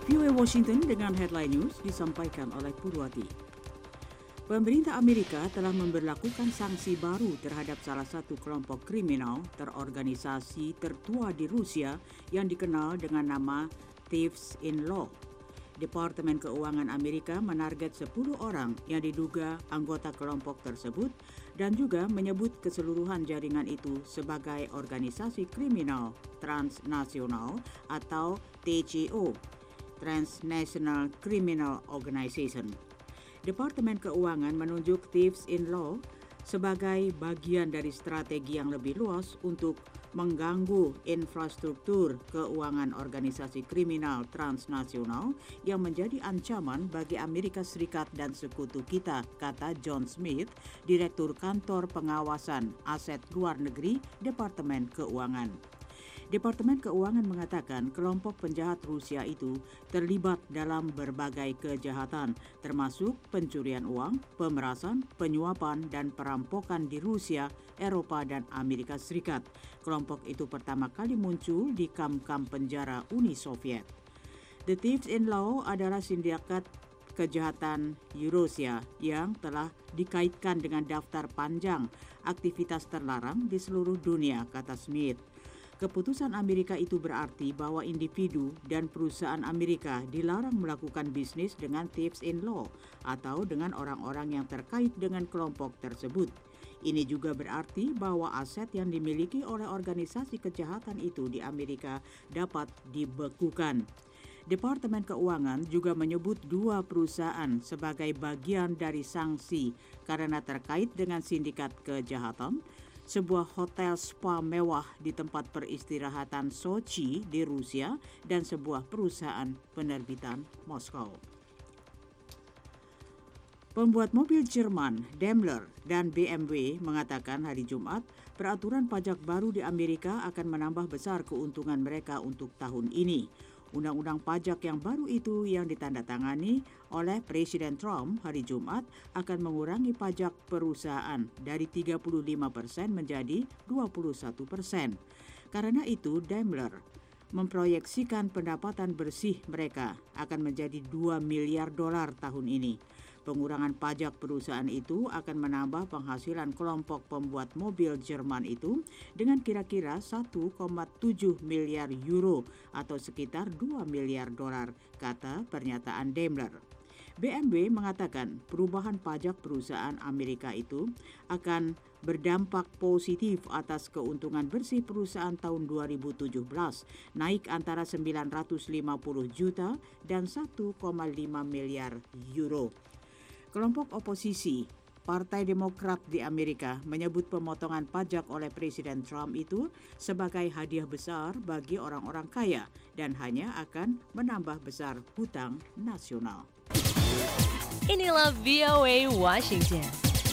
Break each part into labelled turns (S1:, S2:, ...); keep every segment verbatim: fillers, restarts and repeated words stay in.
S1: V O A Washington dengan headline news disampaikan oleh Purwati. Pemerintah Amerika telah memberlakukan sanksi baru terhadap salah satu kelompok kriminal terorganisasi tertua di Rusia yang dikenal dengan nama Thieves in Law. Departemen Keuangan Amerika menarget sepuluh orang yang diduga anggota kelompok tersebut dan juga menyebut keseluruhan jaringan itu sebagai organisasi kriminal transnasional atau T C O, Transnational Criminal Organization. Departemen Keuangan menunjuk Thieves in Law sebagai bagian dari strategi yang lebih luas untuk mengganggu infrastruktur keuangan organisasi kriminal transnasional yang menjadi ancaman bagi Amerika Serikat dan sekutu kita, kata John Smith, Direktur Kantor Pengawasan Aset Luar Negeri Departemen Keuangan. Departemen Keuangan mengatakan kelompok penjahat Rusia itu terlibat dalam berbagai kejahatan, termasuk pencurian uang, pemerasan, penyuapan, dan perampokan di Rusia, Eropa, dan Amerika Serikat. Kelompok itu pertama kali muncul di kam-kam penjara Uni Soviet. The Thieves in Law adalah sindikat kejahatan Eurasia yang telah dikaitkan dengan daftar panjang aktivitas terlarang di seluruh dunia, kata Smith. Keputusan Amerika itu berarti bahwa individu dan perusahaan Amerika dilarang melakukan bisnis dengan Thieves in Law atau dengan orang-orang yang terkait dengan kelompok tersebut. Ini juga berarti bahwa aset yang dimiliki oleh organisasi kejahatan itu di Amerika dapat dibekukan. Departemen Keuangan juga menyebut dua perusahaan sebagai bagian dari sanksi karena terkait dengan sindikat kejahatan, sebuah hotel spa mewah di tempat peristirahatan Sochi di Rusia, dan sebuah perusahaan penerbitan Moskow. Pembuat mobil Jerman, Daimler dan B M W mengatakan hari Jumat peraturan pajak baru di Amerika akan menambah besar keuntungan mereka untuk tahun ini. Undang-undang pajak yang baru itu yang ditandatangani oleh Presiden Trump hari Jumat akan mengurangi pajak perusahaan dari tiga puluh lima persen menjadi dua puluh satu persen. Karena itu, Daimler memproyeksikan pendapatan bersih mereka akan menjadi dua miliar dolar tahun ini. Pengurangan pajak perusahaan itu akan menambah penghasilan kelompok pembuat mobil Jerman itu dengan kira-kira satu koma tujuh miliar euro atau sekitar dua miliar dolar, kata pernyataan Daimler. B M W mengatakan perubahan pajak perusahaan Amerika itu akan berdampak positif atas keuntungan bersih perusahaan tahun dua ribu tujuh belas, naik antara sembilan ratus lima puluh juta dan satu koma lima miliar euro. Kelompok oposisi, Partai Demokrat di Amerika, menyebut pemotongan pajak oleh Presiden Trump itu sebagai hadiah besar bagi orang-orang kaya dan hanya akan menambah besar hutang nasional.
S2: Inilah V O A Washington.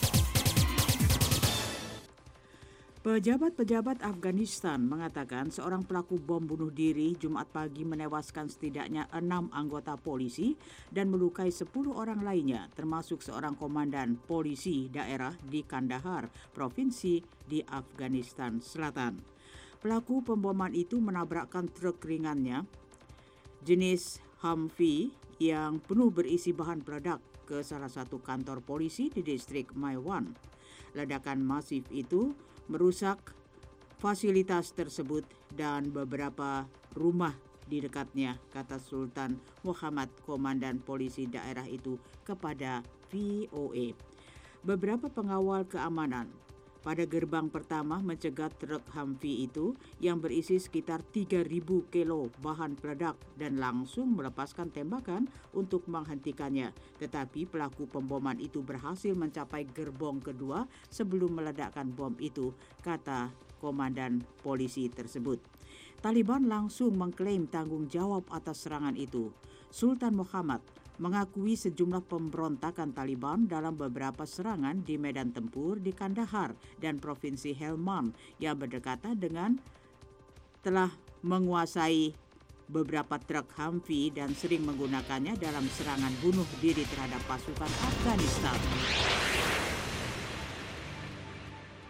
S1: Pejabat-pejabat Afghanistan mengatakan seorang pelaku bom bunuh diri Jumat pagi menewaskan setidaknya enam anggota polisi dan melukai sepuluh orang lainnya, termasuk seorang komandan polisi daerah di Kandahar, provinsi di Afghanistan Selatan. Pelaku pemboman itu menabrakkan truk ringannya jenis Humvee yang penuh berisi bahan peledak ke salah satu kantor polisi di distrik Maiwan. Ledakan masif itu merusak fasilitas tersebut dan beberapa rumah di dekatnya, kata Sultan Muhammad, komandan polisi daerah itu kepada V O A. Beberapa pengawal keamanan pada gerbang pertama mencegat truk Humvee itu yang berisi sekitar tiga ribu kilo bahan peledak dan langsung melepaskan tembakan untuk menghentikannya. Tetapi pelaku pemboman itu berhasil mencapai gerbong kedua sebelum meledakkan bom itu, kata komandan polisi tersebut. Taliban langsung mengklaim tanggung jawab atas serangan itu. Sultan Muhammad mengakui sejumlah pemberontakan Taliban dalam beberapa serangan di medan tempur di Kandahar dan Provinsi Helmand yang berdekatan dengan telah menguasai beberapa truk Humvee dan sering menggunakannya dalam serangan bunuh diri terhadap pasukan Afghanistan.